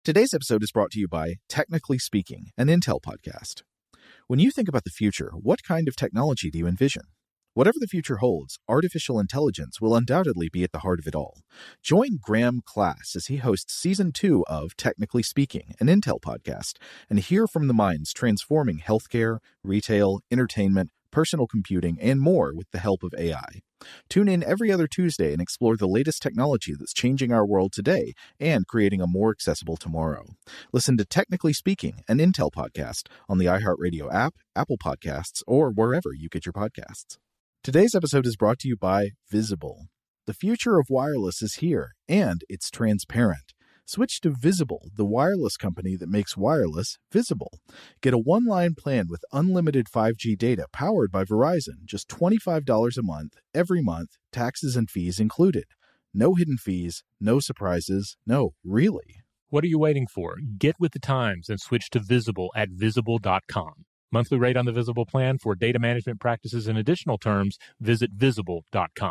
Today's episode is brought to you by Technically Speaking, an Intel podcast. When you think about the future, what kind of technology do you envision? Whatever the future holds, artificial intelligence will undoubtedly be at the heart of it all. Join Graham Class as he hosts Season 2 of Technically Speaking, an Intel podcast, and hear from the minds transforming healthcare, retail, entertainment, personal computing, and more with the help of AI. Tune in every other Tuesday and explore the latest technology that's changing our world today and creating a more accessible tomorrow. Listen to Technically Speaking, an Intel podcast on the iHeartRadio app, Apple Podcasts, or wherever you get your podcasts. Today's episode is brought to you by Visible. The future of wireless is here, and it's transparent. Switch to Visible, the wireless company that makes wireless visible. Get a one-line plan with unlimited 5G data powered by Verizon, just $25 a month, every month, taxes and fees included. No hidden fees, no surprises, no, really. What are you waiting for? Get with the times and switch to Visible at Visible.com. Monthly rate on the Visible plan for data management practices and additional terms, visit Visible.com.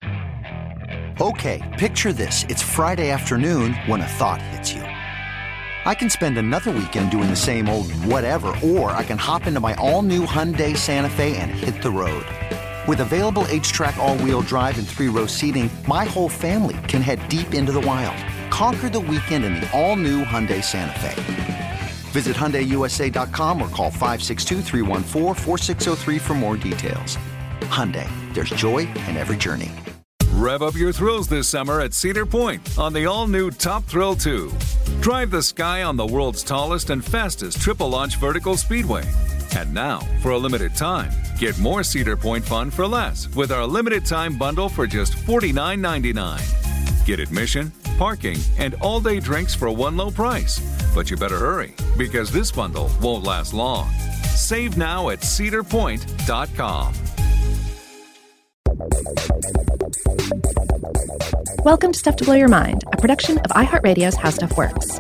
Okay, picture this. It's Friday afternoon when a thought hits you. I can spend another weekend doing the same old whatever, or I can hop into my all-new Hyundai Santa Fe and hit the road. With available H-Track all-wheel drive and 3-row seating, my whole family can head deep into the wild. Conquer the weekend in the all-new Hyundai Santa Fe. Visit HyundaiUSA.com or call 562-314-4603 for more details. Hyundai, there's joy in every journey. Rev up your thrills this summer at Cedar Point on the all-new Top Thrill 2. Drive the sky on the world's tallest and fastest triple-launch vertical speedway. And now, for a limited time, get more Cedar Point fun for less with our limited-time bundle for just $49.99. Get admission, parking, and all-day drinks for one low price. But you better hurry, because this bundle won't last long. Save now at cedarpoint.com. Welcome to Stuff to Blow Your Mind, a production of iHeartRadio's How Stuff Works.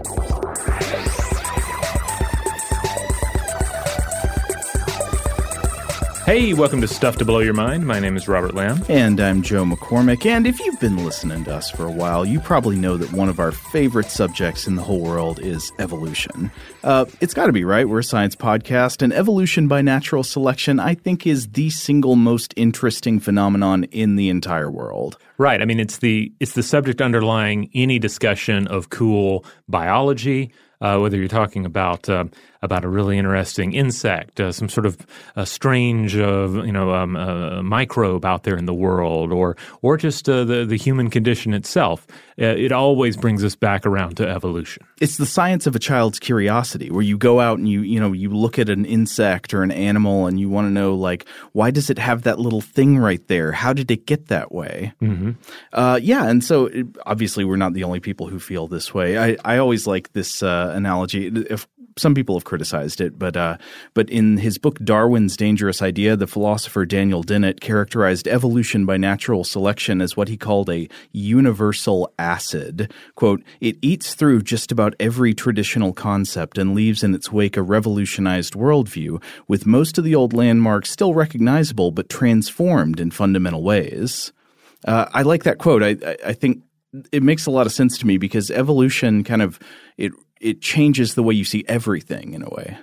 Hey, welcome to Stuff to Blow Your Mind. My name is Robert Lamb. And I'm Joe McCormick. And if you've been listening to us for a while, you probably know that one of our favorite subjects in the whole world is evolution. It's got to be, right? We're a science podcast, and evolution by natural selection, I think, is the single most interesting phenomenon in the entire world. Right. I mean, it's the subject underlying any discussion of cool biology, whether you're talking about a really interesting insect, some sort of strange, microbe out there in the world, or just the human condition itself. It always brings us back around to evolution. It's the science of a child's curiosity, where you go out and you look at an insect or an animal and you want to know, like, why does it have that little thing right there? How did it get that way? Mm-hmm. And so obviously we're not the only people who feel this way. I always like this analogy. If some people have criticized it, but in his book Darwin's Dangerous Idea, the philosopher Daniel Dennett characterized evolution by natural selection as what he called a universal acid. Quote, "It eats through just about every traditional concept and leaves in its wake a revolutionized worldview, with most of the old landmarks still recognizable but transformed in fundamental ways." I like that quote. I think it makes a lot of sense to me, because evolution kind of it changes the way you see everything in a way.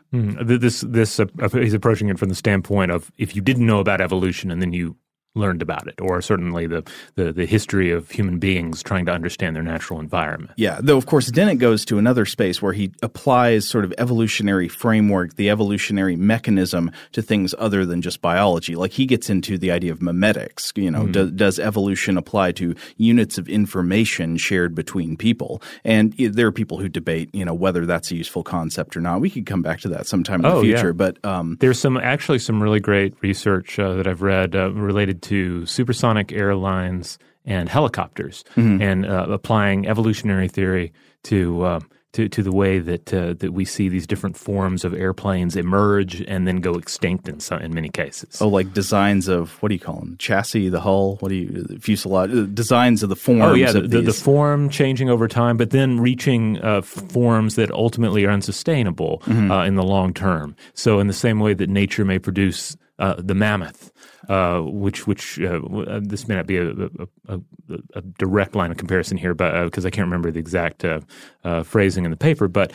He's approaching it from the standpoint of, if you didn't know about evolution and then you learned about it, or certainly the history of human beings trying to understand their natural environment. Yeah, though of course Dennett goes to another space where he applies sort of evolutionary framework, the evolutionary mechanism, to things other than just biology. Like he gets into the idea of memetics. Does evolution apply to units of information shared between people? And there are people who debate, whether that's a useful concept or not. We could come back to that sometime in the future. Yeah. But there's some really great research that I've read related to supersonic airlines and helicopters, and applying evolutionary theory to the way that we see these different forms of airplanes emerge and then go extinct in many cases. Oh, like designs of, what do you call them? Chassis, the hull, fuselage, designs of the forms. Oh yeah, the form changing over time, but then reaching forms that ultimately are unsustainable in the long term. So in the same way that nature may produce the mammoth which this may not be a direct line of comparison here, but because I can't remember the exact phrasing in the paper, but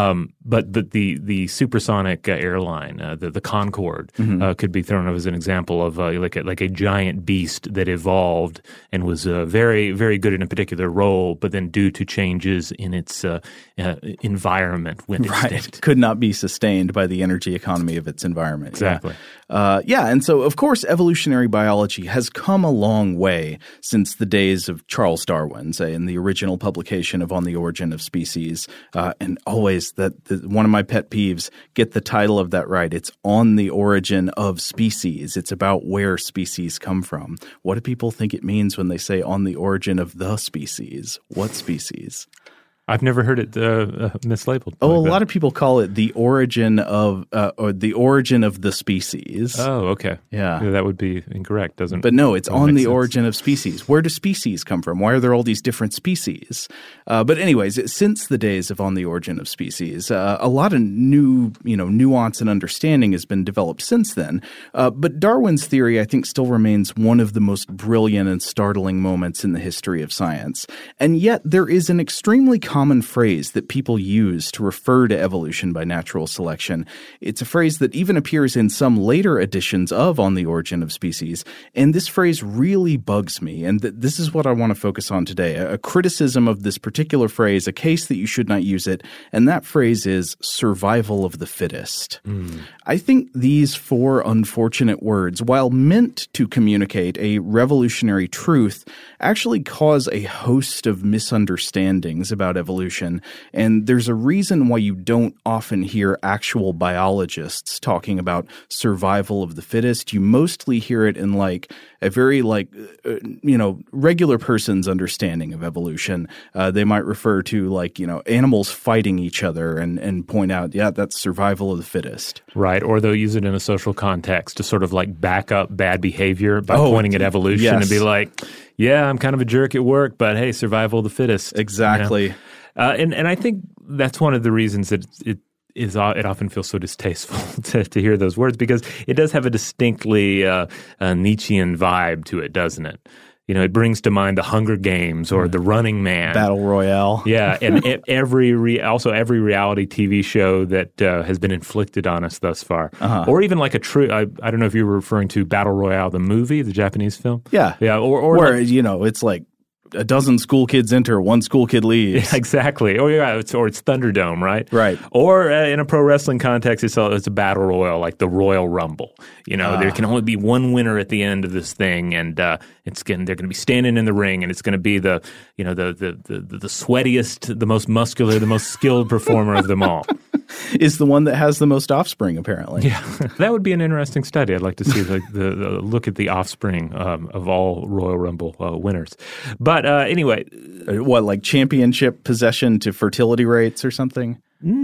the supersonic airline, the Concorde, could be thrown up as an example of like a giant beast that evolved and was very, very good in a particular role, but then due to changes in its environment went extinct. Could not be sustained by the energy economy of its environment. Exactly. And so, of course, evolutionary biology has come a long way since the days of Charles Darwin, say, in the original publication of On the Origin of Species. And always one of my pet peeves, get the title of that right. It's On the Origin of Species. It's about where species come from. What do people think it means when they say on the origin of the species? What species? I've never heard it mislabeled. A lot of people call it the origin of or the origin of the species. Oh, okay. Yeah. That would be incorrect, doesn't it? But no, it's on the origin of species. Where do species come from? Why are there all these different species? But anyways, since the days of On the Origin of Species, a lot of new, nuance and understanding has been developed since then. But Darwin's theory, I think, still remains one of the most brilliant and startling moments in the history of science. And yet there is an extremely common phrase that people use to refer to evolution by natural selection. It's a phrase that even appears in some later editions of On the Origin of Species, and this phrase really bugs me, and this is what I want to focus on today, a criticism of this particular phrase, a case that you should not use it, and that phrase is survival of the fittest. I think these four unfortunate words, while meant to communicate a revolutionary truth, actually cause a host of misunderstandings about evolution, and there's a reason why you don't often hear actual biologists talking about survival of the fittest. You mostly hear it in a very regular person's understanding of evolution. They might refer to animals fighting each other and point out, that's survival of the fittest. Right, or they'll use it in a social context to sort of back up bad behavior by pointing at evolution and be like, yeah, I'm kind of a jerk at work, but hey, survival of the fittest. Exactly. And I think that's one of the reasons that it often feels so distasteful to hear those words, because it does have a distinctly Nietzschean vibe to it, doesn't it? It brings to mind the Hunger Games or the Running Man. Battle Royale. Yeah, and every reality TV show that has been inflicted on us thus far. Or even I don't know if you were referring to Battle Royale, the movie, the Japanese film. Yeah. Yeah, or it's like a dozen school kids enter, one school kid leaves. Yeah, exactly. Oh, yeah. It's Thunderdome, right? Right. Or in a pro wrestling context, it's a battle royal, like the Royal Rumble. There can only be one winner at the end of this thing, and they're going to be standing in the ring, and it's going to be the sweatiest, the most muscular, the most skilled performer of them all. Is the one that has the most offspring, apparently. Yeah, that would be an interesting study. I'd like to see the look at the offspring of all Royal Rumble winners. But anyway. What, championship possession to fertility rates or something?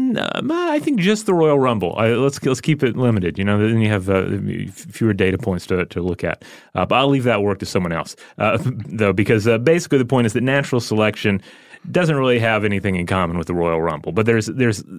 I think just the Royal Rumble. Let's keep it limited. Then you have fewer data points to look at. But I'll leave that work to someone else, though, because basically the point is that natural selection doesn't really have anything in common with the Royal Rumble. But there's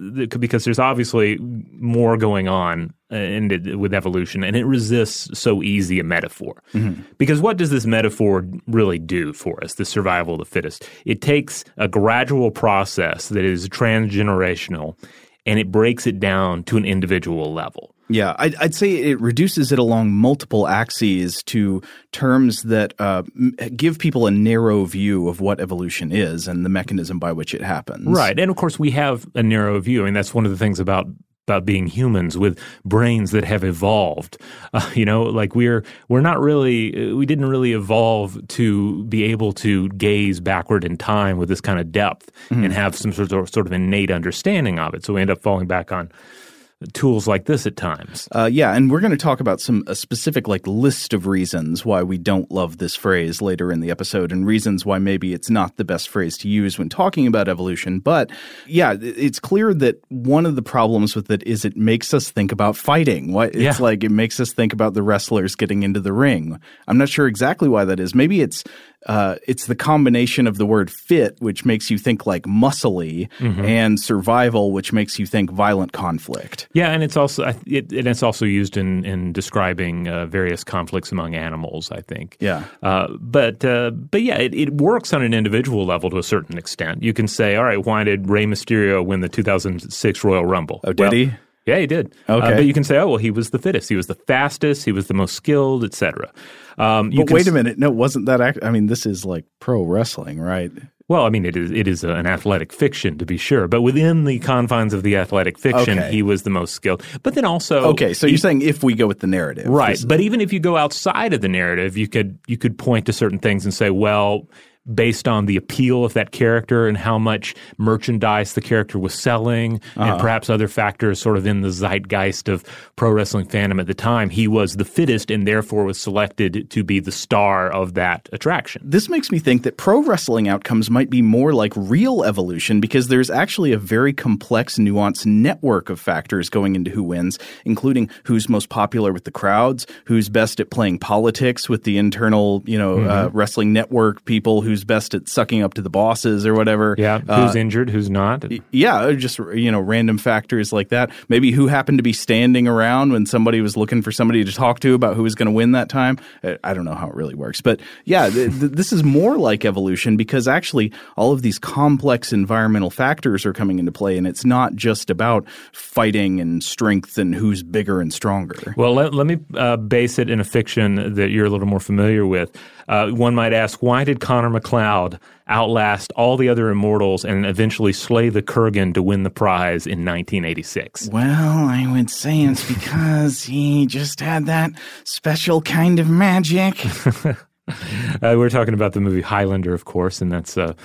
obviously more going on with evolution, and it resists so easy a metaphor. Because what does this metaphor really do for us, the survival of the fittest? It takes a gradual process that is transgenerational, and it breaks it down to an individual level. Yeah, I'd say it reduces it along multiple axes to terms that give people a narrow view of what evolution is and the mechanism by which it happens. Right, and of course we have a narrow view. I mean, that's one of the things about being humans with brains that have evolved. We're not really, we didn't really evolve to be able to gaze backward in time with this kind of depth and have some sort of innate understanding of it. So we end up falling back on tools like this at times. And we're going to talk about a specific list of reasons why we don't love this phrase later in the episode, and reasons why maybe it's not the best phrase to use when talking about evolution. But it's clear that one of the problems with it is it makes us think about fighting. It makes us think about the wrestlers getting into the ring. I'm not sure exactly why that is. Maybe it's it's the combination of the word fit, which makes you think like muscly, and survival, which makes you think violent conflict. Yeah, and it's also used in describing various conflicts among animals, I think. Yeah. But yeah, it works on an individual level to a certain extent. You can say, all right, why did Rey Mysterio win the 2006 Royal Rumble? Oh, did he? Yeah, he did. Okay. But you can say, oh, well, he was the fittest. He was the fastest. He was the most skilled, etc. But wait a minute. No, wasn't that I mean, this is like pro wrestling, right? Well, I mean, it is an athletic fiction, to be sure. But within the confines of the athletic fiction, he was the most skilled. But then also... Okay, so you're saying if we go with the narrative. Right. But even if you go outside of the narrative, you could point to certain things and say, well, based on the appeal of that character and how much merchandise the character was selling and perhaps other factors sort of in the zeitgeist of pro wrestling fandom at the time, he was the fittest and therefore was selected to be the star of that attraction. This makes me think that pro wrestling outcomes might be more like real evolution because there's actually a very complex, nuanced network of factors going into who wins, including who's most popular with the crowds, who's best at playing politics with the internal, wrestling network people, who's best at sucking up to the bosses or whatever. Yeah, who's injured, who's not. Yeah, just, random factors like that. Maybe who happened to be standing around when somebody was looking for somebody to talk to about who was going to win that time. I don't know how it really works. But yeah, this is more like evolution because actually all of these complex environmental factors are coming into play, and it's not just about fighting and strength and who's bigger and stronger. Well, let me base it in a fiction that you're a little more familiar with. One might ask, why did Connor McLeod outlast all the other immortals and eventually slay the Kurgan to win the prize in 1986? Well, I would say it's because he just had that special kind of magic. We're talking about the movie Highlander, of course, and that's an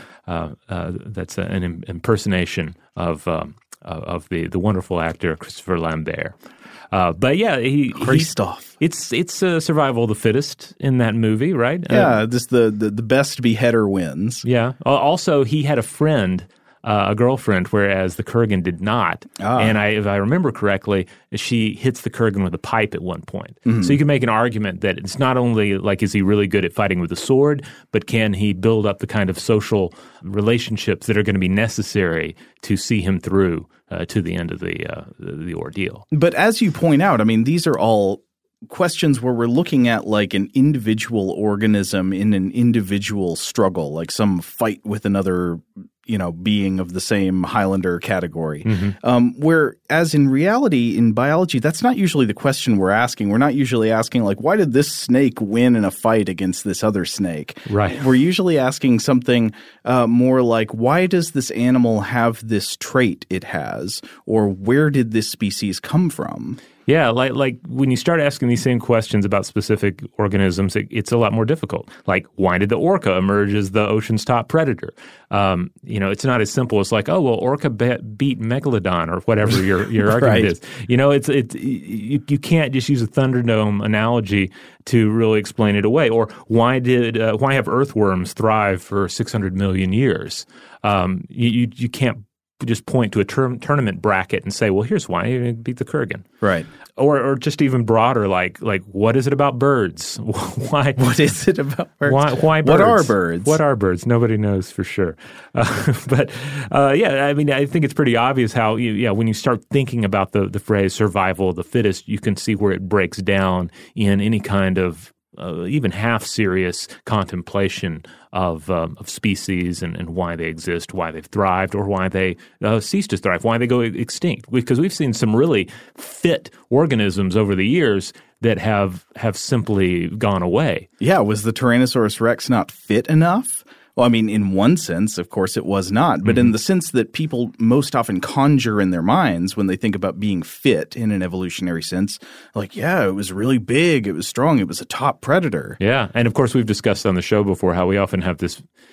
impersonation of the wonderful actor Christopher Lambert. But yeah, Christoph. It's survival of the fittest in that movie, right? Yeah, this the best beheader wins. Yeah. Also, he had a friend, a girlfriend, whereas the Kurgan did not. And if I remember correctly, she hits the Kurgan with a pipe at one point. So you can make an argument that it's not only like is he really good at fighting with a sword, but can he build up the kind of social relationships that are going to be necessary to see him through to the end of the ordeal. But as you point out, I mean, these are all questions where we're looking at like an individual organism in an individual struggle, like some fight with another, being of the same Highlander category. Whereas in reality, in biology, that's not usually the question we're asking. We're not usually asking like, why did this snake win in a fight against this other snake? Right. We're usually asking something more like, why does this animal have this trait it has? Or where did this species come from? Yeah, like when you start asking these same questions about specific organisms, it's a lot more difficult. Like, why did the orca emerge as the ocean's top predator? It's not as simple as like, oh, well, orca beat Megalodon or whatever your argument is. You can't just use a Thunderdome analogy to really explain it away. Or why have earthworms thrive for 600 million years? You can't just point to a tournament bracket and say, well, here's why you beat the Kurgan. Right. Or just even broader, like what is it about birds? Why? What is it about birds? Why birds? What are birds? What are birds? Nobody knows for sure. But I mean, I think it's pretty obvious how, when you start thinking about the phrase survival of the fittest, you can see where it breaks down in any kind of even half-serious contemplation of species and why they exist, why they've thrived, or why they cease to thrive, why they go extinct. Because we've seen some really fit organisms over the years that have simply gone away. Yeah, was the Tyrannosaurus Rex not fit enough? Well, I mean, in one sense, of course, it was not. But in the sense that people most often conjure in their minds when they think about being fit in an evolutionary sense, like, yeah, it was really big, it was strong, it was a top predator. Yeah, and of course, we've discussed on the show before how we often have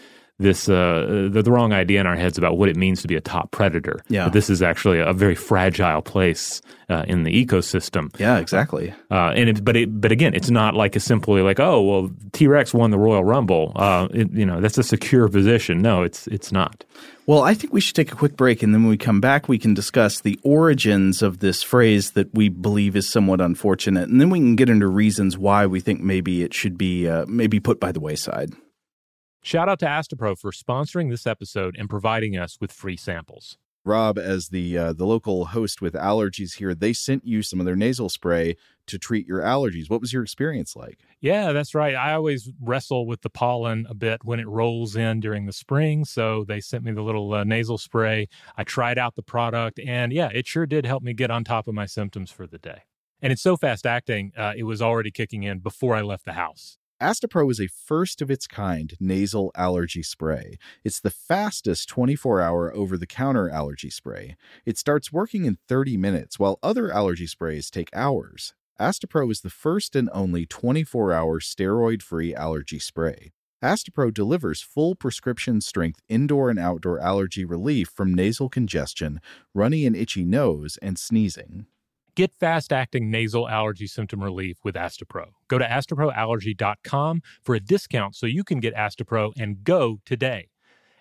the wrong idea in our heads about what it means to be a top predator. Yeah. But this is actually a very fragile place in the ecosystem. Yeah, exactly. But again, it's not like a simply like, oh, well, T-Rex won the Royal Rumble. That's a secure position. No, it's not. Well, I think we should take a quick break, and then when we come back, we can discuss the origins of this phrase that we believe is somewhat unfortunate, and then we can get into reasons why we think maybe it should be maybe put by the wayside. Shout out to Astepro for sponsoring this episode and providing us with free samples. Rob, as the local host with allergies here, they sent you some of their nasal spray to treat your allergies. What was your experience like? Yeah, that's right. I always wrestle with the pollen a bit when it rolls in during the spring, so they sent me the little nasal spray. I tried out the product, and yeah, it sure did help me get on top of my symptoms for the day. And it's so fast-acting, it was already kicking in before I left the house. Astepro is a first-of-its-kind nasal allergy spray. It's the fastest 24-hour over-the-counter allergy spray. It starts working in 30 minutes, while other allergy sprays take hours. Astepro is the first and only 24-hour steroid-free allergy spray. Astepro delivers full prescription-strength indoor and outdoor allergy relief from nasal congestion, runny and itchy nose, and sneezing. Get fast-acting nasal allergy symptom relief with Astepro. Go to asteproallergy.com for a discount so you can get Astepro and go today.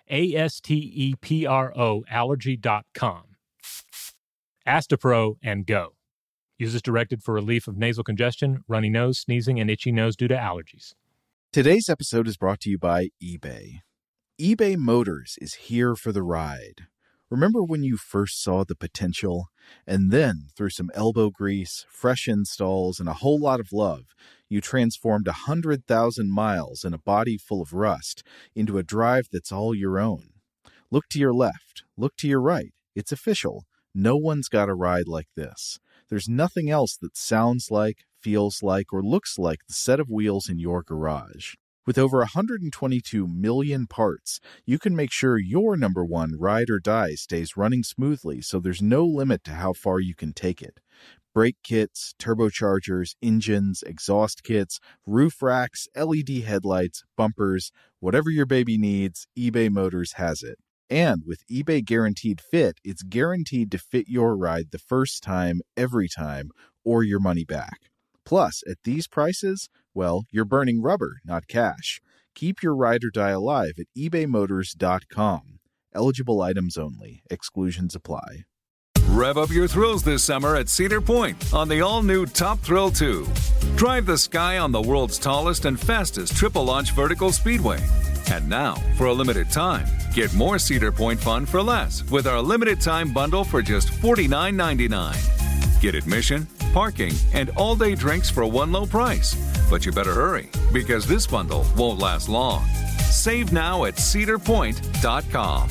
ASTEPRO allergy.com. Astepro and go. Use as directed for relief of nasal congestion, runny nose, sneezing, and itchy nose due to allergies. Today's episode is brought to you by eBay. eBay Motors is here for the ride. Remember when you first saw the potential? And then, through some elbow grease, fresh installs, and a whole lot of love, you transformed 100,000 miles and a body full of rust into a drive that's all your own. Look to your left. Look to your right. It's official. No one's got a ride like this. There's nothing else that sounds like, feels like, or looks like the set of wheels in your garage. With over 122 million parts, you can make sure your number one ride or die stays running smoothly so there's no limit to how far you can take it. Brake kits, turbochargers, engines, exhaust kits, roof racks, LED headlights, bumpers, whatever your baby needs, eBay Motors has it. And with eBay Guaranteed Fit, it's guaranteed to fit your ride the first time, every time, or your money back. Plus, at these prices, well, you're burning rubber, not cash. Keep your ride or die alive at ebaymotors.com. Eligible items only. Exclusions apply. Rev up your thrills this summer at Cedar Point on the all-new Top Thrill 2. Drive the sky on the world's tallest and fastest triple-launch vertical speedway. And now, for a limited time, get more Cedar Point fun for less with our limited-time bundle for just $49.99. Get admission, parking, and all-day drinks for one low price. But you better hurry, because this bundle won't last long. Save now at cedarpoint.com.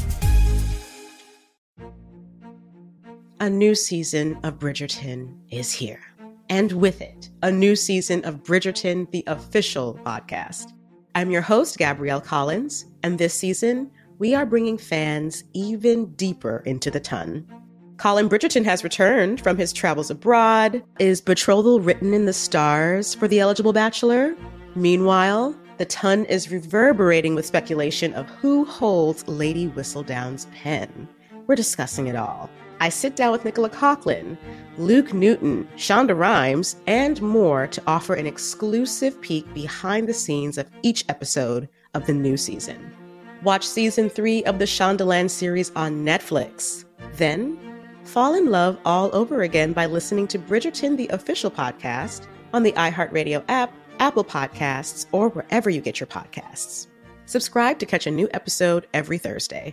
A new season of Bridgerton is here. And with it, a new season of Bridgerton, the official podcast. I'm your host, Gabrielle Collins, and this season, we are bringing fans even deeper into the ton. Colin Bridgerton has returned from his travels abroad. Is betrothal written in the stars for the eligible bachelor? Meanwhile, the ton is reverberating with speculation of who holds Lady Whistledown's pen. We're discussing it all. I sit down with Nicola Coughlan, Luke Newton, Shonda Rhimes, and more to offer an exclusive peek behind the scenes of each episode of the new season. Watch season 3 of the Shondaland series on Netflix. Then, fall in love all over again by listening to Bridgerton, the official podcast, on the iHeartRadio app, Apple Podcasts, or wherever you get your podcasts. Subscribe to catch a new episode every Thursday.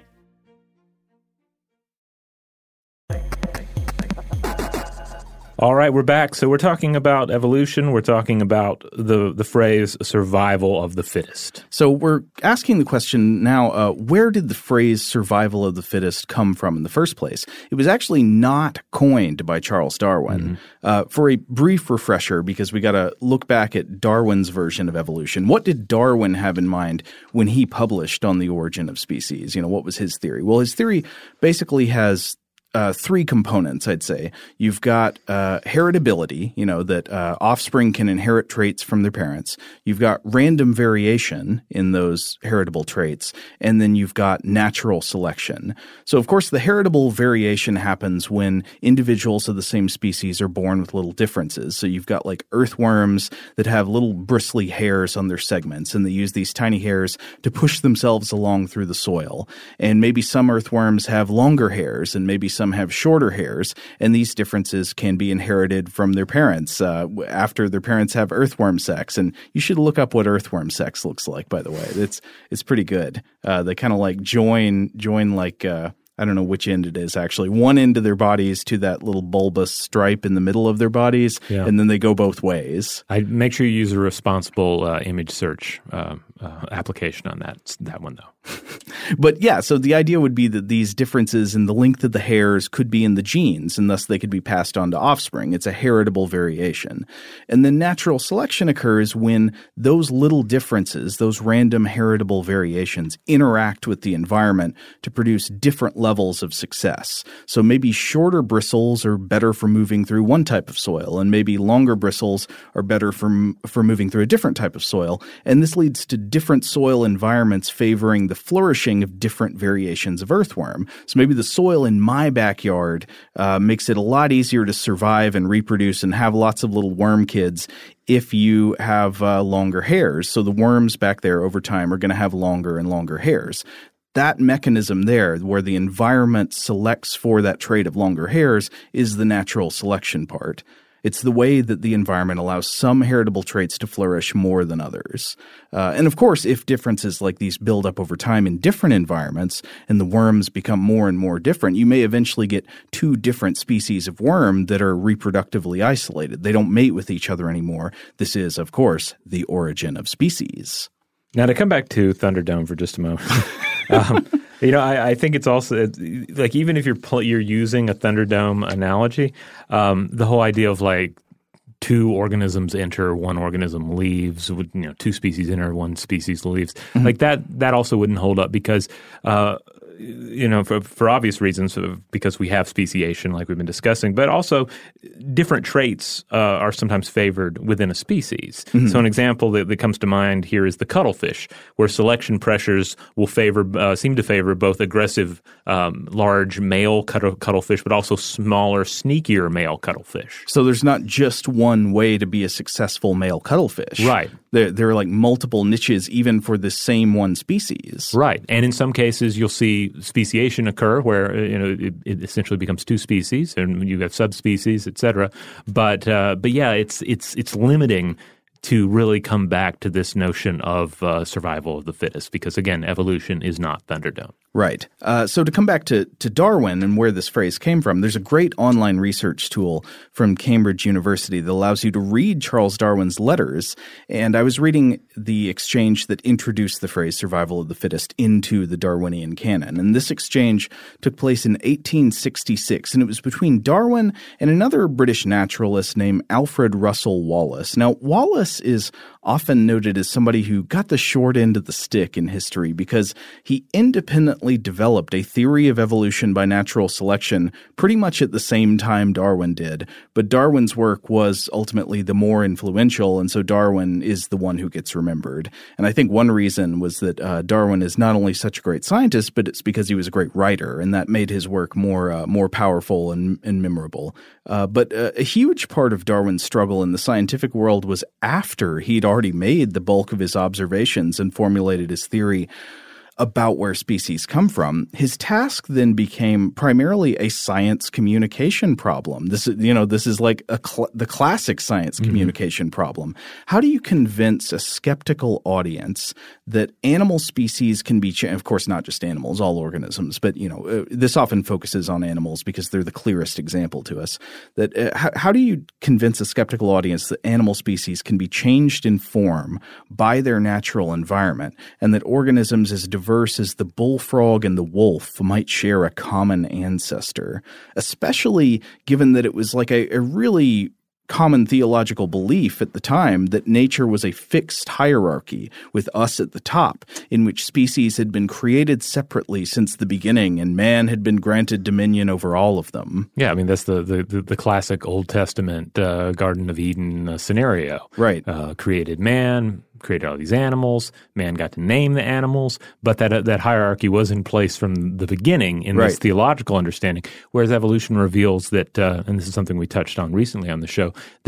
All right, we're back. So we're talking about evolution. We're talking about the phrase survival of the fittest. So we're asking the question now, where did the phrase survival of the fittest come from in the first place? It was actually not coined by Charles Darwin. For a brief refresher, because we got to look back at Darwin's version of evolution, what did Darwin have in mind when he published On the Origin of Species? What was his theory? Well, his theory basically has three components, I'd say. You've got heritability, that offspring can inherit traits from their parents. You've got random variation in those heritable traits. And then you've got natural selection. So, of course, the heritable variation happens when individuals of the same species are born with little differences. So you've got like earthworms that have little bristly hairs on their segments, and they use these tiny hairs to push themselves along through the soil. And maybe some earthworms have longer hairs, and maybe some some have shorter hairs, and these differences can be inherited from their parents after their parents have earthworm sex. And you should look up what earthworm sex looks like, by the way. It's pretty good. They kind of like join like I don't know which end it is, actually. One end of their bodies to that little bulbous stripe in the middle of their bodies, and then they go both ways. I make sure you use a responsible image search application on that one, though. But yeah, so the idea would be that these differences in the length of the hairs could be in the genes, and thus they could be passed on to offspring. It's a heritable variation. And then natural selection occurs when those little differences, those random heritable variations, interact with the environment to produce different levels of success. So maybe shorter bristles are better for moving through one type of soil, and maybe longer bristles are better for moving through a different type of soil. And this leads to different soil environments favoring the flourishing of different variations of earthworm. So maybe the soil in my backyard makes it a lot easier to survive and reproduce and have lots of little worm kids if you have longer hairs. So the worms back there over time are going to have longer and longer hairs. That mechanism there, where the environment selects for that trait of longer hairs, is the natural selection part. It's the way that the environment allows some heritable traits to flourish more than others. And of course, if differences like these build up over time in different environments and the worms become more and more different, you may eventually get two different species of worm that are reproductively isolated. They don't mate with each other anymore. This is, of course, the origin of species. Now, to come back to Thunderdome for just a moment. I think it's also like even if you're using a Thunderdome analogy, the whole idea of like two organisms enter, one organism leaves, two species enter, one species leaves, like that also wouldn't hold up because for obvious reasons, because we have speciation like we've been discussing, but also different traits are sometimes favored within a species. Mm-hmm. So an example that comes to mind here is the cuttlefish, where selection pressures will seem to favor both aggressive, large male cuttlefish, but also smaller, sneakier male cuttlefish. So there's not just one way to be a successful male cuttlefish. Right. There are like multiple niches even for the same one species. Right. And in some cases, you'll see speciation occur where it essentially becomes two species and you have subspecies, et cetera. But yeah, it's limiting to really come back to this notion of survival of the fittest because, again, evolution is not Thunderdome. Right. So to come back to Darwin and where this phrase came from, there's a great online research tool from Cambridge University that allows you to read Charles Darwin's letters. And I was reading the exchange that introduced the phrase survival of the fittest into the Darwinian canon. And this exchange took place in 1866, and it was between Darwin and another British naturalist named Alfred Russel Wallace. Now, Wallace is often noted as somebody who got the short end of the stick in history because he independently developed a theory of evolution by natural selection pretty much at the same time Darwin did. But Darwin's work was ultimately the more influential, and so Darwin is the one who gets remembered. And I think one reason was that Darwin is not only such a great scientist, but it's because he was a great writer, and that made his work more powerful and memorable. But a huge part of Darwin's struggle in the scientific world was after he'd already made the bulk of his observations and formulated his theory about where species come from. His task then became primarily a science communication problem. This is like the classic science communication problem. How do you convince a skeptical audience that animal species can be of course, not just animals, all organisms, but this often focuses on animals because they're the clearest example to us. That how do you convince a skeptical audience that animal species can be changed in form by their natural environment, and that organisms as diverse as the bullfrog and the wolf might share a common ancestor, especially given that it was like a really common theological belief at the time that nature was a fixed hierarchy with us at the top, in which species had been created separately since the beginning and man had been granted dominion over all of them. Yeah, I mean, that's the classic Old Testament Garden of Eden scenario. Right. Created man, created all these animals, man got to name the animals, but that hierarchy was in place from the beginning in this theological understanding, whereas evolution reveals that, and this is something we touched on recently on the show, that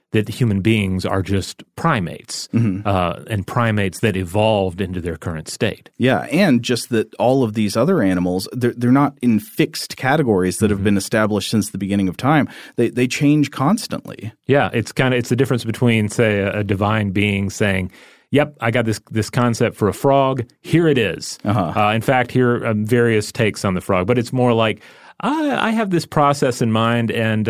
that human beings are just primates, and primates that evolved into their current state. Yeah, and just that all of these other animals, they're not in fixed categories that have been established since the beginning of time. They change constantly. Yeah, it's the difference between, say, a divine being saying, yep, I got this concept for a frog. Here it is. In fact, here are various takes on the frog. But it's more like, I have this process in mind, and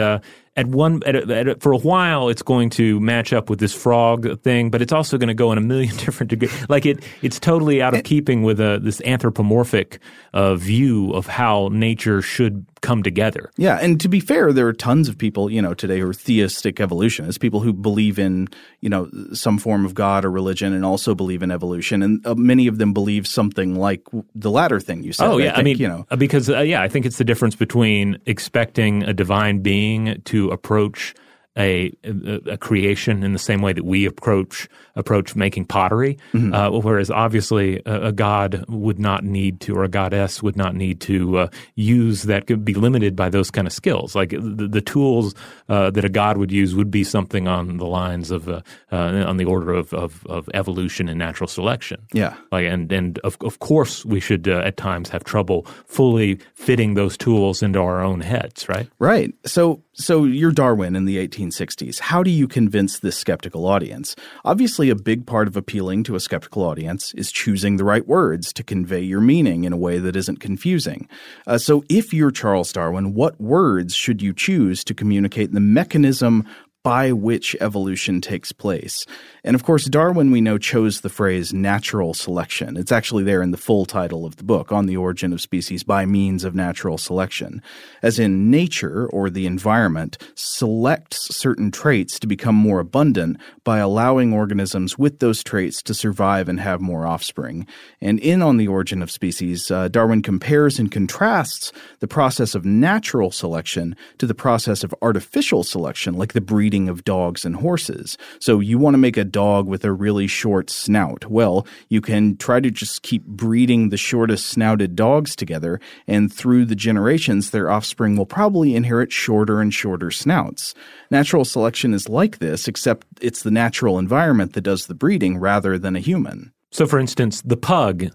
for a while it's going to match up with this frog thing, but it's also going to go in a million different degrees. Like it's totally out of keeping with this anthropomorphic view of how nature should come together. Yeah, and to be fair, there are tons of people, today who are theistic evolutionists, people who believe in, some form of God or religion and also believe in evolution. And many of them believe something like the latter thing you said. Oh, yeah. Because I think it's the difference between expecting a divine being to approach a creation in the same way that we approach making pottery, whereas obviously a god would not need to, or a goddess would not need to use that, could be limited by those kind of skills. Like the tools that a god would use would be something on the lines of on the order of evolution and natural selection. Yeah, and of course we should at times have trouble fully fitting those tools into our own heads, right? Right. So you're Darwin in the 1860s. How do you convince this skeptical audience? Obviously, a big part of appealing to a skeptical audience is choosing the right words to convey your meaning in a way that isn't confusing. So if you're Charles Darwin, what words should you choose to communicate the mechanism by which evolution takes place? And of course, Darwin, we know, chose the phrase natural selection. It's actually there in the full title of the book, On the Origin of Species by Means of Natural Selection. As in, nature, or the environment, selects certain traits to become more abundant by allowing organisms with those traits to survive and have more offspring. And in On the Origin of Species, Darwin compares and contrasts the process of natural selection to the process of artificial selection, like the breeding of dogs and horses. So you want to make a dog with a really short snout. Well, you can try to just keep breeding the shortest snouted dogs together, and through the generations, their offspring will probably inherit shorter and shorter snouts. Natural selection is like this, except it's the natural environment that does the breeding rather than a human. So, for instance, the pug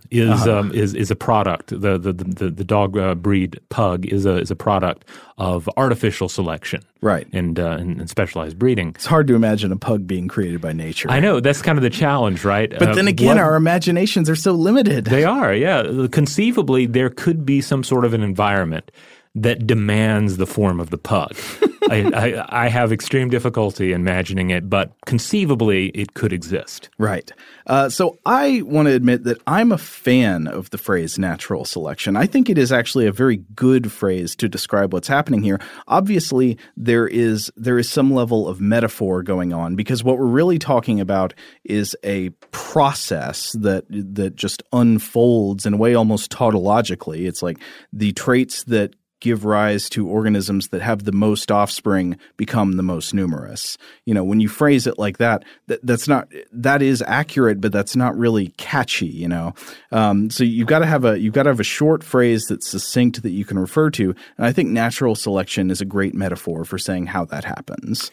is a product. The dog breed pug is a product of artificial selection, right? And specialized breeding. It's hard to imagine a pug being created by nature. I know, that's kind of the challenge, right? But then again, our imaginations are so limited. They are, yeah. Conceivably, there could be some sort of an environment that demands the form of the pug. I have extreme difficulty imagining it, but conceivably it could exist. Right. So I want to admit that I'm a fan of the phrase natural selection. I think it is actually a very good phrase to describe what's happening here. Obviously, there is some level of metaphor going on, because what we're really talking about is a process that just unfolds in a way almost tautologically. It's like the traits that give rise to organisms that have the most offspring become the most numerous. When you phrase it like that, that is accurate, but that's not really catchy. So you've got to have a short phrase that's succinct that you can refer to, and I think natural selection is a great metaphor for saying how that happens.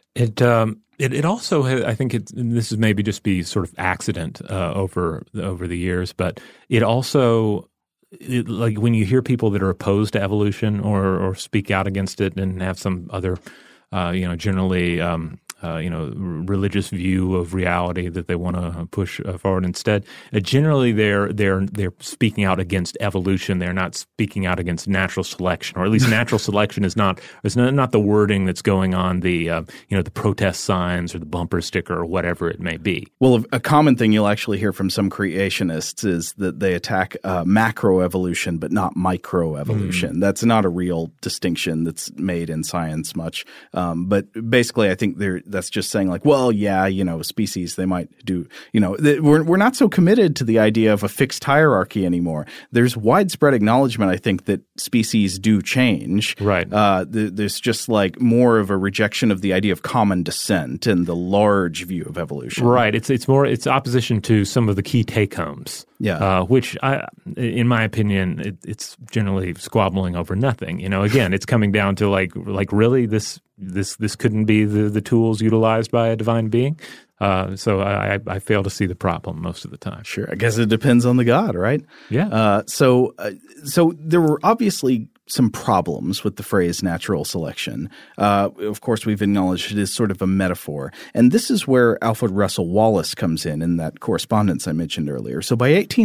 It also, I think this is maybe just be sort of accident over the years, but it also, like when you hear people that are opposed to evolution or speak out against it and have some other, generally, religious view of reality that they want to push forward instead. Generally, they're speaking out against evolution. They're not speaking out against natural selection, or at least natural selection is not the wording that's going on the protest signs or the bumper sticker or whatever it may be. Well, a common thing you'll actually hear from some creationists is that they attack macroevolution but not microevolution. That's not a real distinction that's made in science much. But basically, I think that's just saying like, well, yeah, species, they might do, we're not so committed to the idea of a fixed hierarchy anymore. There's widespread acknowledgement, I think, that species do change. Right. There's just like more of a rejection of the idea of common descent and the large view of evolution. Right. It's opposition to some of the key take-homes. Yeah. Which, in my opinion, it's generally squabbling over nothing. Again, it's coming down to like really this this couldn't be the tools utilized by a divine being. So I fail to see the problem most of the time. Sure. I guess it depends on the God, right? Yeah. So there were obviously some problems with the phrase natural selection. Of course, we've acknowledged it is sort of a metaphor. And this is where Alfred Russel Wallace comes in that correspondence I mentioned earlier. So by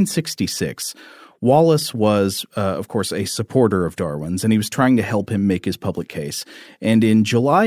1866, Wallace was, of course, a supporter of Darwin's, and he was trying to help him make his public case. And in July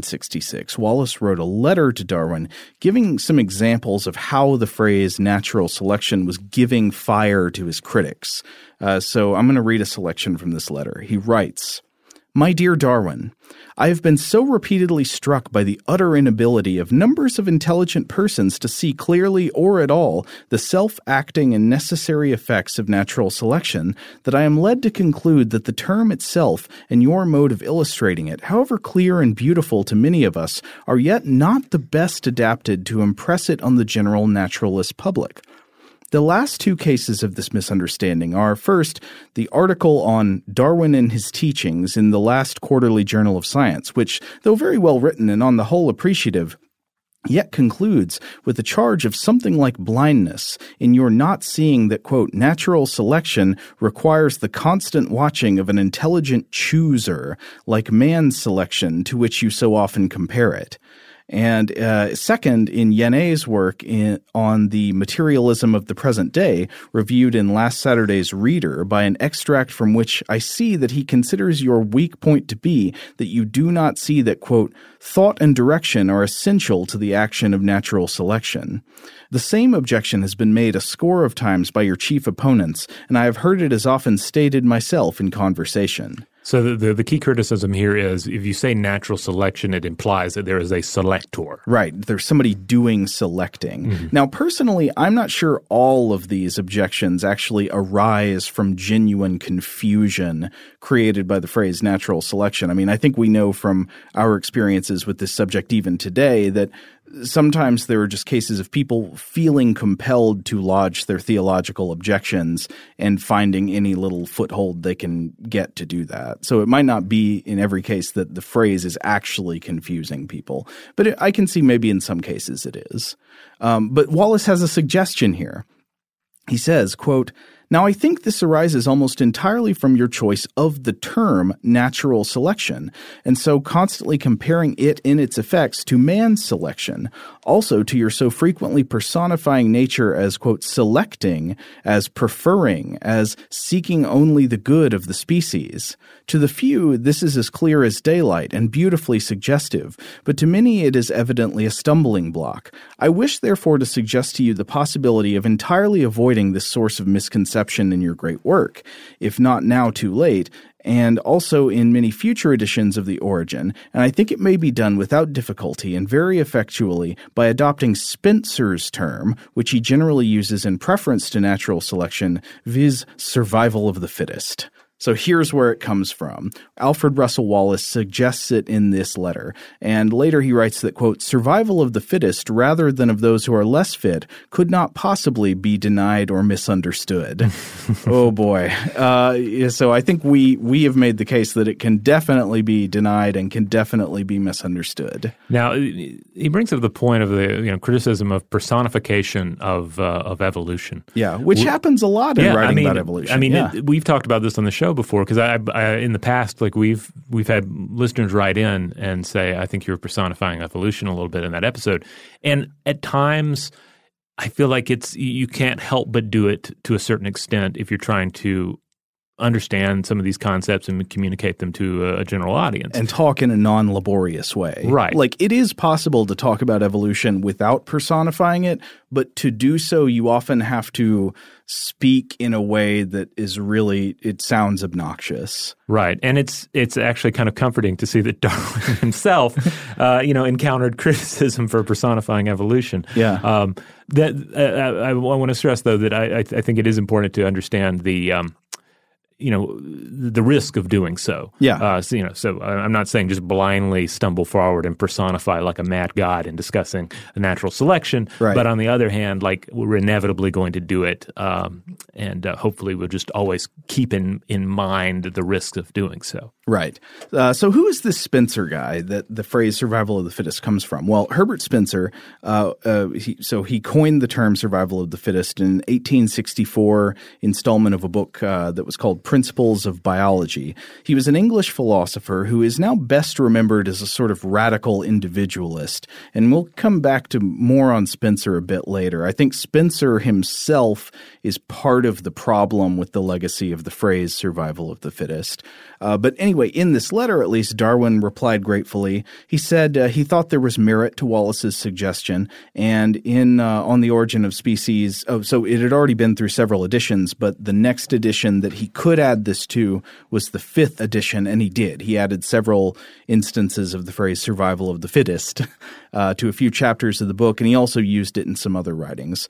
1866, Wallace wrote a letter to Darwin giving some examples of how the phrase natural selection was giving fire to his critics. So I'm going to read a selection from this letter. He writes, "My dear Darwin, I have been so repeatedly struck by the utter inability of numbers of intelligent persons to see clearly or at all the self-acting and necessary effects of natural selection that I am led to conclude that the term itself and your mode of illustrating it, however clear and beautiful to many of us, are yet not the best adapted to impress it on the general naturalist public. The last two cases of this misunderstanding are, first, the article on Darwin and his teachings in the last Quarterly Journal of Science, which, though very well written and on the whole appreciative, yet concludes with a charge of something like blindness in your not seeing that, quote, natural selection requires the constant watching of an intelligent chooser, like man's selection to which you so often compare it. And second, in Yanet's work on the materialism of the present day, reviewed in last Saturday's Reader, by an extract from which I see that he considers your weak point to be that you do not see that, quote, thought and direction are essential to the action of natural selection. The same objection has been made a score of times by your chief opponents, and I have heard it as often stated myself in conversation." So the key criticism here is if you say natural selection, it implies that there is a selector. Right. There's somebody doing selecting. Mm-hmm. Now, personally, I'm not sure all of these objections actually arise from genuine confusion created by the phrase natural selection. I mean, I think we know from our experiences with this subject even today that sometimes there are just cases of people feeling compelled to lodge their theological objections and finding any little foothold they can get to do that. So it might not be in every case that the phrase is actually confusing people, but I can see maybe in some cases it is. But Wallace has a suggestion here. He says, quote, "Now, I think this arises almost entirely from your choice of the term natural selection, and so constantly comparing it in its effects to man's selection, also to your so frequently personifying nature as, quote, selecting, as preferring, as seeking only the good of the species. To the few, this is as clear as daylight and beautifully suggestive, but to many it is evidently a stumbling block. I wish, therefore, to suggest to you the possibility of entirely avoiding this source of misconception in your great work, if not now too late, and also in many future editions of The Origin, and I think it may be done without difficulty and very effectually by adopting Spencer's term, which he generally uses in preference to natural selection, viz. Survival of the fittest." So here's where it comes from. Alfred Russel Wallace suggests it in this letter, and later he writes that, quote, "survival of the fittest rather than of those who are less fit could not possibly be denied or misunderstood." Oh boy. So I think we have made the case that it can definitely be denied and can definitely be misunderstood. Now, he brings up the point of the criticism of personification of evolution. Yeah, which happens a lot in writing about evolution. I mean, we've talked about this on the show before because I in the past, like we've had listeners write in and say, "I think you're personifying evolution a little bit in that episode," and at times I feel like you can't help but do it to a certain extent if you're trying to understand some of these concepts and communicate them to a general audience. And talk in a non-laborious way. Right. Like, it is possible to talk about evolution without personifying it, but to do so, you often have to speak in a way that is really, it sounds obnoxious. Right. And it's actually kind of comforting to see that Darwin himself, encountered criticism for personifying evolution. Yeah. I want to stress, though, that I think it is important to understand the the risk of doing so. Yeah. So I'm not saying just blindly stumble forward and personify like a mad god in discussing natural selection. Right. But on the other hand, like we're inevitably going to do it. And hopefully we'll just always keep in mind the risks of doing so. Right. So who is this Spencer guy that the phrase survival of the fittest comes from? Well, Herbert Spencer, he coined the term survival of the fittest in 1864 installment of a book that was called Principles of Biology. He was an English philosopher who is now best remembered as a sort of radical individualist. And we'll come back to more on Spencer a bit later. I think Spencer himself is part of the problem with the legacy of the phrase survival of the fittest. But anyway, in this letter, at least, Darwin replied gratefully. He said he thought there was merit to Wallace's suggestion, and in On the Origin of Species, so it had already been through several editions, but the next edition that he could add this to was the 5th edition, and he did. He added several instances of the phrase survival of the fittest to a few chapters of the book, and he also used it in some other writings.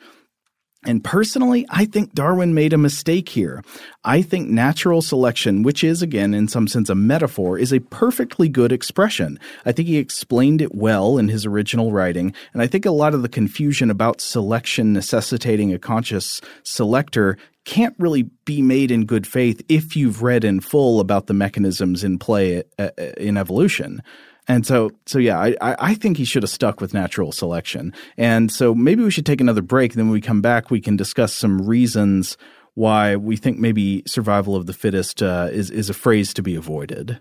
And personally, I think Darwin made a mistake here. I think natural selection, which is, again, in some sense a metaphor, is a perfectly good expression. I think he explained it well in his original writing, and I think a lot of the confusion about selection necessitating a conscious selector can't really be made in good faith if you've read in full about the mechanisms in play in evolution. And so yeah, I think he should have stuck with natural selection. And so maybe we should take another break. Then when we come back, we can discuss some reasons why we think maybe survival of the fittest is a phrase to be avoided.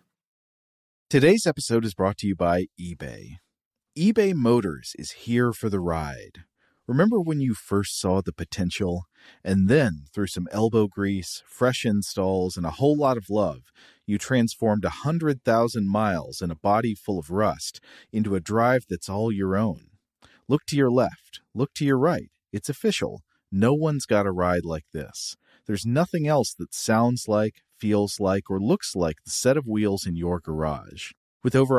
Today's episode is brought to you by eBay. eBay Motors is here for the ride. Remember when you first saw the potential? And then, through some elbow grease, fresh installs, and a whole lot of love, you transformed 100,000 miles and a body full of rust into a drive that's all your own. Look to your left. Look to your right. It's official. No one's got a ride like this. There's nothing else that sounds like, feels like, or looks like the set of wheels in your garage. With over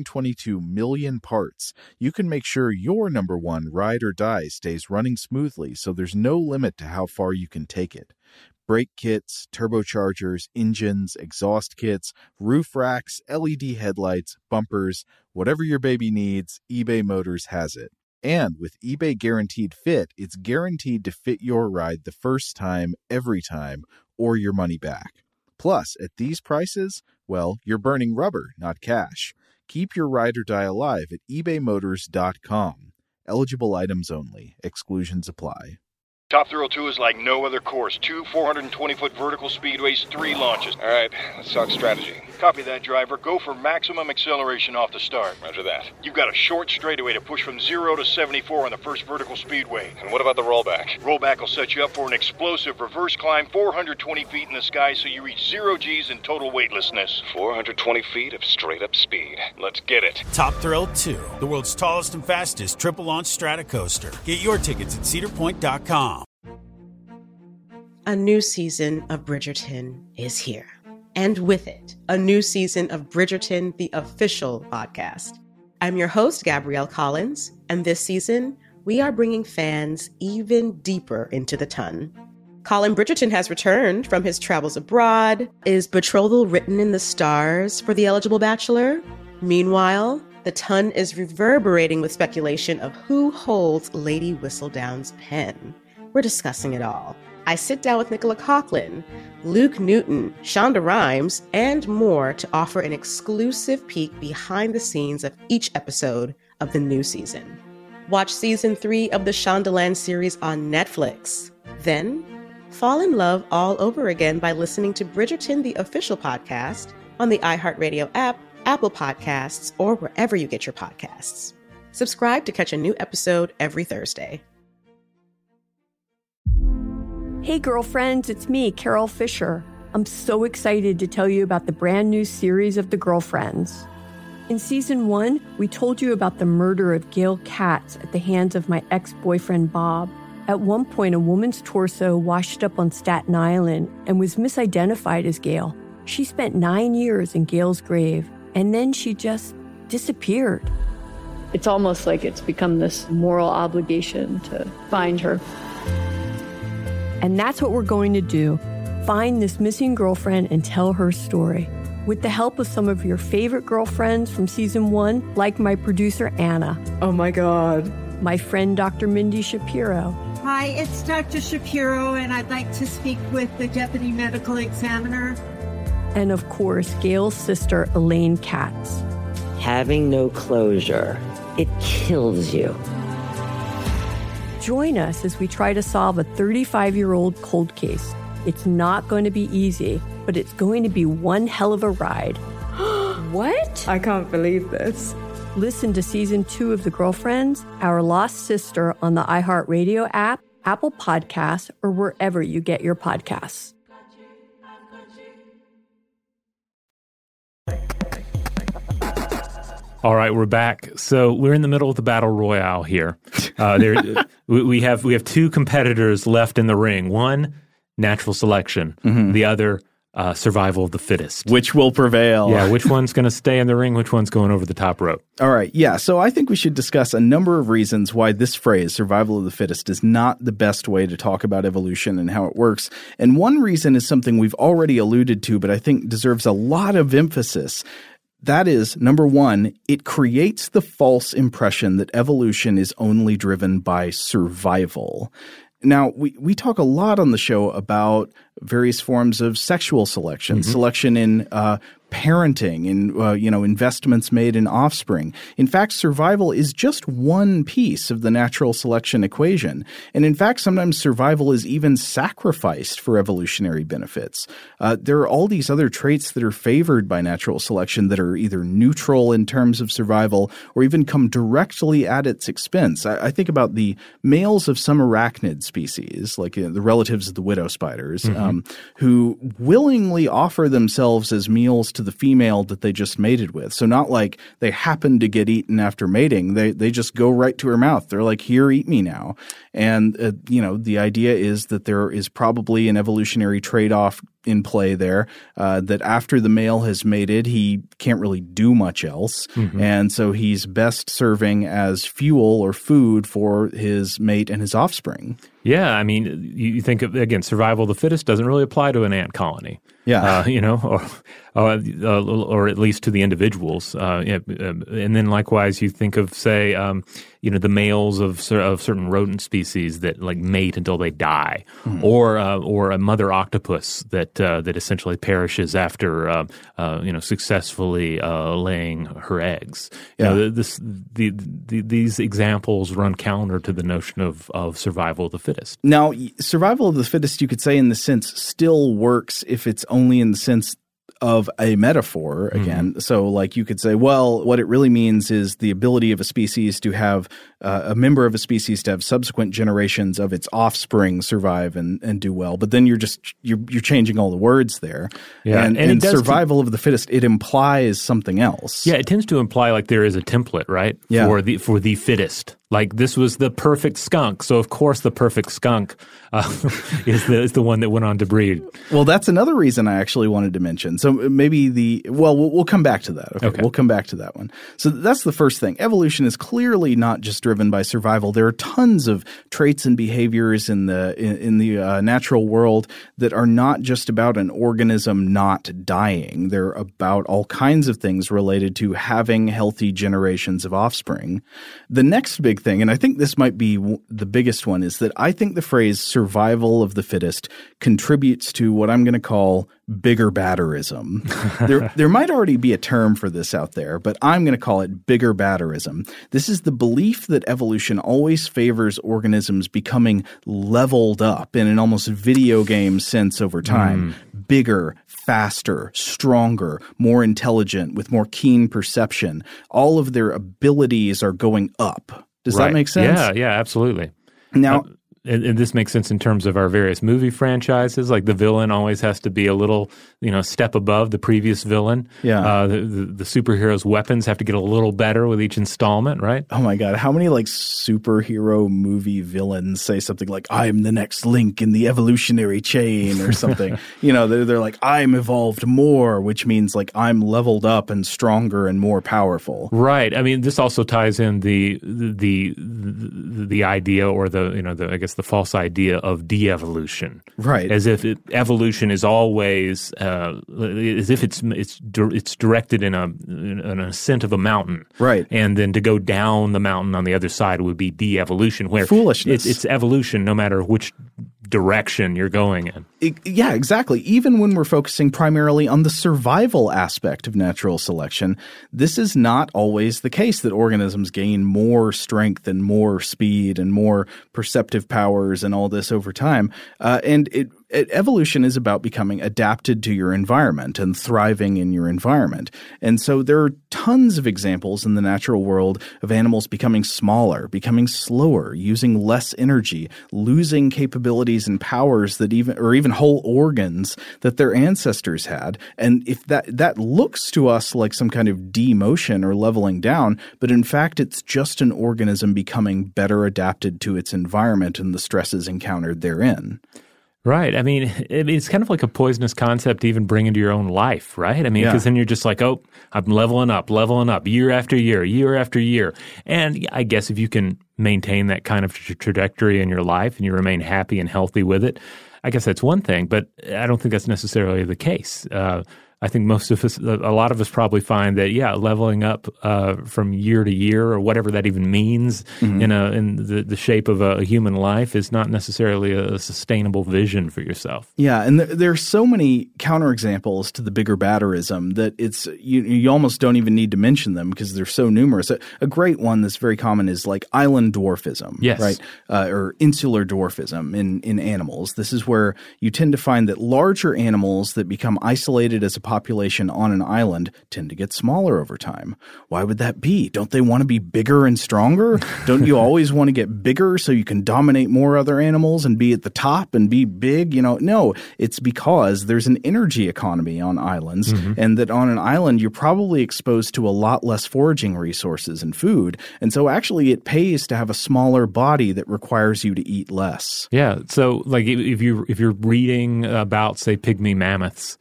122 million parts, you can make sure your number one ride or die stays running smoothly, so there's no limit to how far you can take it. Brake kits, turbochargers, engines, exhaust kits, roof racks, LED headlights, bumpers, whatever your baby needs, eBay Motors has it. And with eBay Guaranteed Fit, it's guaranteed to fit your ride the first time, every time, or your money back. Plus, at these prices, well, you're burning rubber, not cash. Keep your ride or die alive at ebaymotors.com. Eligible items only. Exclusions apply. Top Thrill 2 is like no other course. 2 420-foot vertical speedways, 3 launches. All right, let's talk strategy. Copy that, driver. Go for maximum acceleration off the start. Roger that. You've got a short straightaway to push from 0 to 74 on the first vertical speedway. And what about the rollback? Rollback will set you up for an explosive reverse climb 420 feet in the sky so you reach 0 Gs in total weightlessness. 420 feet of straight-up speed. Let's get it. Top Thrill 2, the world's tallest and fastest triple-launch stratocoaster. Get your tickets at cedarpoint.com. A new season of Bridgerton is here. And with it, a new season of Bridgerton, the official podcast. I'm your host, Gabrielle Collins, and this season, we are bringing fans even deeper into the ton. Colin Bridgerton has returned from his travels abroad. Is betrothal written in the stars for the eligible bachelor? Meanwhile, the ton is reverberating with speculation of who holds Lady Whistledown's pen. We're discussing it all. I sit down with Nicola Coughlan, Luke Newton, Shonda Rhimes, and more to offer an exclusive peek behind the scenes of each episode of the new season. Watch season 3 of the Shondaland series on Netflix. Then, fall in love all over again by listening to Bridgerton, the official podcast, on the iHeartRadio app, Apple Podcasts, or wherever you get your podcasts. Subscribe to catch a new episode every Thursday. Hey girlfriends, it's me, Carol Fisher. I'm so excited to tell you about the brand new series of The Girlfriends. In season 1, we told you about the murder of Gail Katz at the hands of my ex-boyfriend Bob. At one point, a woman's torso washed up on Staten Island and was misidentified as Gail. She spent 9 years in Gail's grave, and then she just disappeared. It's almost like it's become this moral obligation to find her. And that's what we're going to do. find this missing girlfriend and tell her story. With the help of some of your favorite girlfriends from season 1, like my producer Anna. Oh my God. My friend Dr. Mindy Shapiro. Hi, it's Dr. Shapiro, and I'd like to speak with the Deputy Medical Examiner. And of course, Gail's sister, Elaine Katz. Having no closure, it kills you. Join us as we try to solve a 35-year-old cold case. It's not going to be easy, but it's going to be one hell of a ride. What? I can't believe this. Listen to Season 2 of The Girlfriends, Our Lost Sister on the iHeartRadio app, Apple Podcasts, or wherever you get your podcasts. All right, we're back. So we're in the middle of the battle royale here. We have two competitors left in the ring. One, natural selection. Mm-hmm. The other, survival of the fittest. Which will prevail. Yeah, which one's going to stay in the ring? Which one's going over the top rope? All right, yeah. So I think we should discuss a number of reasons why this phrase, survival of the fittest, is not the best way to talk about evolution and how it works. And one reason is something we've already alluded to, but I think deserves a lot of emphasis. That is, number one, it creates the false impression that evolution is only driven by survival. Now, we talk a lot on the show about various forms of sexual selection, mm-hmm. selection in parenting, in investments made in offspring. In fact, survival is just one piece of the natural selection equation. And in fact, sometimes survival is even sacrificed for evolutionary benefits. There are all these other traits that are favored by natural selection that are either neutral in terms of survival or even come directly at its expense. I think about the males of some arachnid species, like the relatives of the widow spiders, mm-hmm. Who willingly offer themselves as meals to the female that they just mated with. So not like they happen to get eaten after mating. They just go right to her mouth. They're like, here, eat me now. And, the idea is that there is probably an evolutionary trade-off in play there, that after the male has mated, he can't really do much else. Mm-hmm. And so he's best serving as fuel or food for his mate and his offspring. Yeah, I mean, you think of, again, survival of the fittest doesn't really apply to an ant colony. Yeah. Or at least to the individuals. And then likewise, you think of, say, the males of certain rodent species that like mate until they die, mm-hmm. or a mother octopus that essentially perishes after successfully laying her eggs. Yeah. These examples run counter to the notion of survival of the fittest. Now, survival of the fittest, you could say in the sense, still works if it's only in the sense of a metaphor again. Mm-hmm. So like you could say, well, what it really means is the ability of a species to have a member of a species to have subsequent generations of its offspring survive and do well. But then you're changing all the words there. Yeah. And survival of the fittest, it implies something else. Yeah, it tends to imply like there is a template, right? Yeah. For the fittest. Like this was the perfect skunk, so of course the perfect skunk is the one that went on to breed. Well, that's another reason I actually wanted to mention. So maybe we'll come back to that. Okay, we'll come back to that one. So that's the first thing. Evolution is clearly not just driven by survival. There are tons of traits and behaviors in the natural world that are not just about an organism not dying. They're about all kinds of things related to having healthy generations of offspring. The next big thing, and I think this might be the biggest one, is that I think the phrase survival of the fittest contributes to what I'm going to call bigger batterism. There might already be a term for this out there, but I'm going to call it bigger batterism. This is the belief that evolution always favors organisms becoming leveled up in an almost video game sense over time. Bigger, faster, stronger, more intelligent, with more keen perception. All of their abilities are going up. Does that make sense? Yeah, absolutely. Now, and this makes sense in terms of our various movie franchises. Like the villain always has to be a little, step above the previous villain. Yeah. The superhero's weapons have to get a little better with each installment, right? Oh my God. How many superhero movie villains say something like, I am the next link in the evolutionary chain or something? They're like, I'm evolved more, which means like I'm leveled up and stronger and more powerful. Right. I mean, this also ties in the idea or the the false idea of de-evolution. Right. As if evolution is always, as if it's directed in an ascent of a mountain. Right. And then to go down the mountain on the other side would be de-evolution, where foolishness. It's evolution no matter which direction you're going in. Yeah, exactly. Even when we're focusing primarily on the survival aspect of natural selection, this is not always the case that organisms gain more strength and more speed and more perceptive powers and all this over time. Evolution is about becoming adapted to your environment and thriving in your environment. And so there are tons of examples in the natural world of animals becoming smaller, becoming slower, using less energy, losing capabilities and powers that even whole organs that their ancestors had. And if that looks to us like some kind of demotion or leveling down, but in fact it's just an organism becoming better adapted to its environment and the stresses encountered therein. Right. I mean, it's kind of like a poisonous concept to even bring into your own life, right? I mean, because then you're just like, oh, I'm leveling up year after year. And I guess if you can maintain that kind of trajectory in your life and you remain happy and healthy with it, I guess that's one thing. But I don't think that's necessarily the case. I think a lot of us probably find that, leveling up from year to year or whatever that even means in the shape of a human life is not necessarily a sustainable vision for yourself. Yeah, and there are so many counterexamples to the bigger batterism that it's you almost don't even need to mention them because they're so numerous. A great one that's very common is like island dwarfism, right? Or insular dwarfism in animals. This is where you tend to find that larger animals that become isolated as a population on an island tend to get smaller over time. Why would that be? Don't they want to be bigger and stronger? Don't you always want to get bigger so you can dominate more other animals and be at the top and be big? No, it's because there's an energy economy on islands, and that on an island you're probably exposed to a lot less foraging resources and food. And so actually it pays to have a smaller body that requires you to eat less. Yeah. So like if you're reading about, say, pygmy mammoths,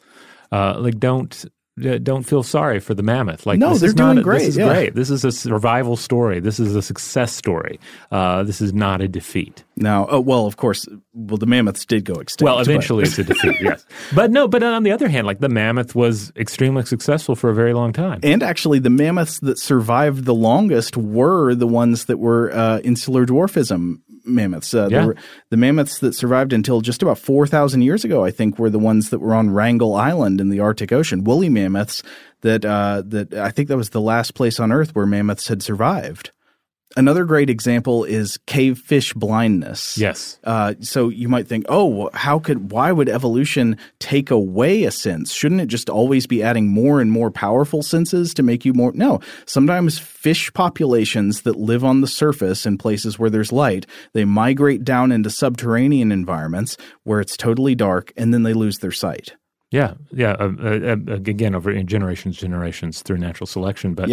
don't feel sorry for the mammoth. Like, no, they're doing great. This is great. This is a survival story. This is a success story. This is not a defeat. Now, of course, the mammoths did go extinct. Well, eventually it's a defeat, yes. But on the other hand, like the mammoth was extremely successful for a very long time. And actually the mammoths that survived the longest were the ones that were insular dwarfism mammoths. The mammoths that survived until just about 4,000 years ago, I think, were the ones that were on Wrangel Island in the Arctic Ocean. Woolly mammoths that I think that was the last place on Earth where mammoths had survived. Another great example is cave fish blindness. Yes. So you might think, why would evolution take away a sense? Shouldn't it just always be adding more and more powerful senses to make you more? No. Sometimes fish populations that live on the surface in places where there's light, they migrate down into subterranean environments where it's totally dark, and then they lose their sight. Yeah. Again, over in generations through natural selection. But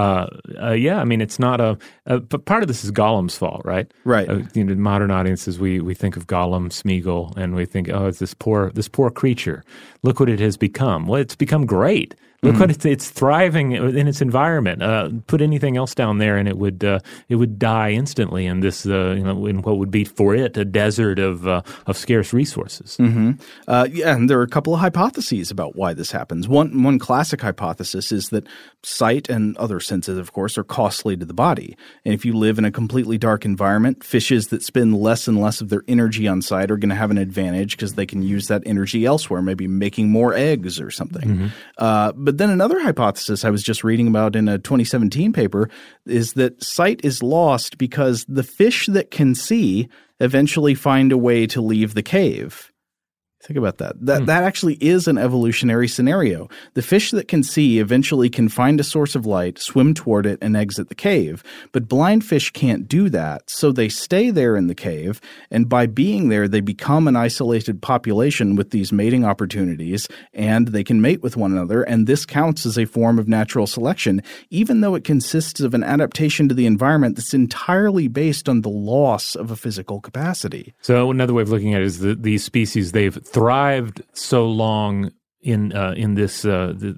I mean, it's not but part of this is Gollum's fault, right? Right. Modern audiences, we think of Gollum, Smeagol, and we think, it's this poor creature. Look what it has become. Well, it's become great. Look what it's thriving in its environment. Put anything else down there, and it would die instantly in this in what would be for it a desert of scarce resources. And there are a couple of hypotheses about why this happens. One classic hypothesis is that sight and other senses, of course, are costly to the body. And if you live in a completely dark environment, fishes that spend less and less of their energy on sight are going to have an advantage because they can use that energy elsewhere, maybe making more eggs or something. But then another hypothesis I was just reading about in a 2017 paper is that sight is lost because the fish that can see eventually find a way to leave the cave. Think about that. That actually is an evolutionary scenario. The fish that can see eventually can find a source of light, swim toward it, and exit the cave. But blind fish can't do that, so they stay there in the cave, and by being there, they become an isolated population with these mating opportunities, and they can mate with one another, and this counts as a form of natural selection, even though it consists of an adaptation to the environment that's entirely based on the loss of a physical capacity. So another way of looking at it is that these species, they've thrived so long in this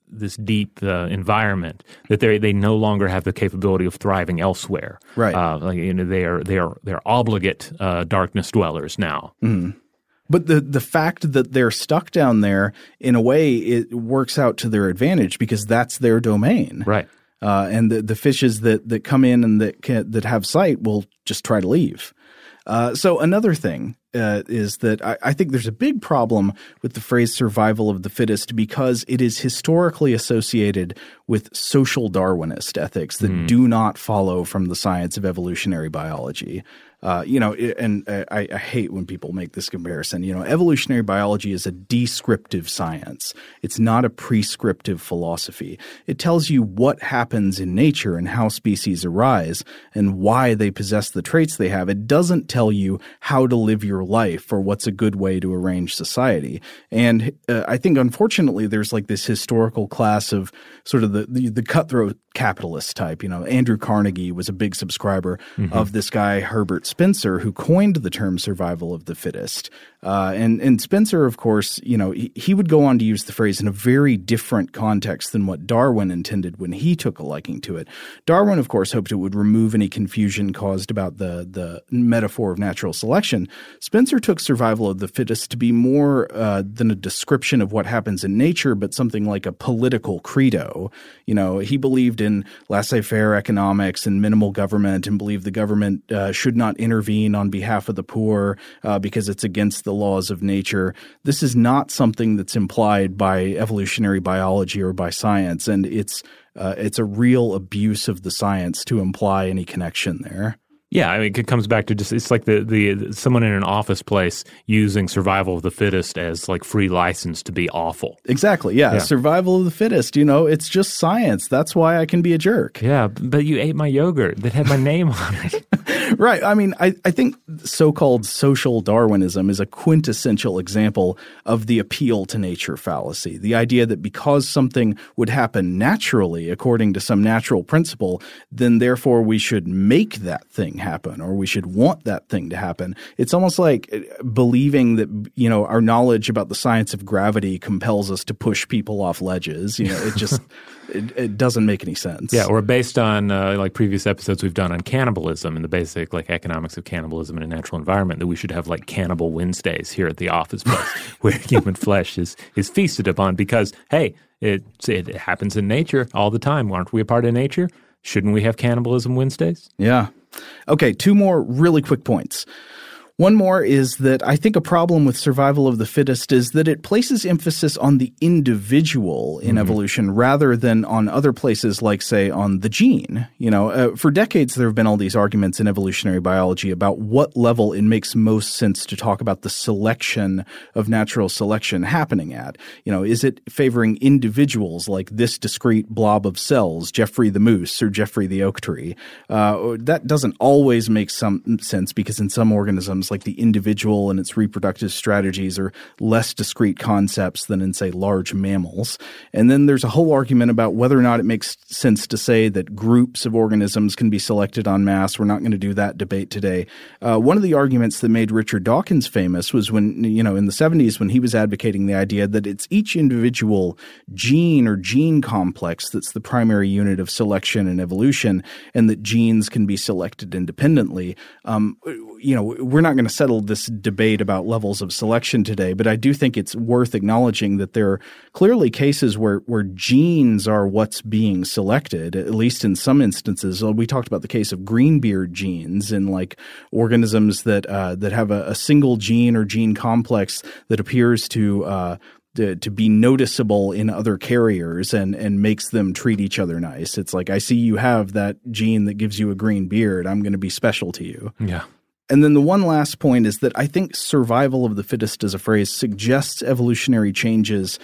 this deep environment, that they no longer have the capability of thriving elsewhere. Right. They're obligate darkness dwellers now. Mm. But the fact that they're stuck down there, in a way, it works out to their advantage because that's their domain. Right. And the fishes that come in and that have sight will just try to leave. So another thing is that I think there's a big problem with the phrase survival of the fittest because it is historically associated with social Darwinist ethics that do not follow from the science of evolutionary biology. I hate when people make this comparison. Evolutionary biology is a descriptive science. It's not a prescriptive philosophy. It tells you what happens in nature and how species arise and why they possess the traits they have. It doesn't tell you how to live your life or what's a good way to arrange society. And I think, unfortunately, there's like this historical class of sort of the cutthroat capitalist type. Andrew Carnegie was a big subscriber of this guy, Herbert Spencer, who coined the term survival of the fittest. And Spencer, of course, he would go on to use the phrase in a very different context than what Darwin intended when he took a liking to it. Darwin, of course, hoped it would remove any confusion caused about the metaphor of natural selection. Spencer took survival of the fittest to be more than a description of what happens in nature, but something like a political credo. He believed in laissez-faire economics and minimal government and believed the government should not intervene on behalf of the poor because it's against the laws of nature. This is not something that's implied by evolutionary biology or by science, and it's a real abuse of the science to imply any connection there. Yeah, I mean, it comes back to it's like the someone in an office place using survival of the fittest as like free license to be awful. Exactly. Yeah. Survival of the fittest. It's just science. That's why I can be a jerk. Yeah, but you ate my yogurt that had my name on it. Right. I mean, I think so-called social Darwinism is a quintessential example of the appeal to nature fallacy. The idea that because something would happen naturally according to some natural principle, then therefore we should make that thing happen or we should want that thing to happen. It's almost like believing that, our knowledge about the science of gravity compels us to push people off ledges. It just it doesn't make any sense. Yeah, or based on like previous episodes we've done on cannibalism and the basic like economics of cannibalism in a natural environment, that we should have like Cannibal Wednesdays here at the office place where human flesh is feasted upon because, hey, it happens in nature all the time. Aren't we a part of nature? Shouldn't we have Cannibalism Wednesdays? Yeah. Okay, 2 more really quick points. One more is that I think a problem with survival of the fittest is that it places emphasis on the individual in evolution rather than on other places like, say, on the gene. For decades there have been all these arguments in evolutionary biology about what level it makes most sense to talk about the selection of natural selection happening at. Is it favoring individuals like this discrete blob of cells, Jeffrey the moose or Jeffrey the oak tree? That doesn't always make some sense because in some organisms, like the individual and its reproductive strategies are less discrete concepts than in, say, large mammals. And then there's a whole argument about whether or not it makes sense to say that groups of organisms can be selected en masse. We're not going to do that debate today. One of the arguments that made Richard Dawkins famous was when, in the 70s when he was advocating the idea that it's each individual gene or gene complex that's the primary unit of selection and evolution, and that genes can be selected independently. We're not going to settle this debate about levels of selection today, but I do think it's worth acknowledging that there are clearly cases where genes are what's being selected, at least in some instances. We talked about the case of greenbeard genes in like organisms that have a single gene or gene complex that appears to be noticeable in other carriers and makes them treat each other nice. It's like, I see you have that gene that gives you a green beard. I'm going to be special to you. Yeah. And then the one last point is that I think survival of the fittest as a phrase suggests evolutionary changes.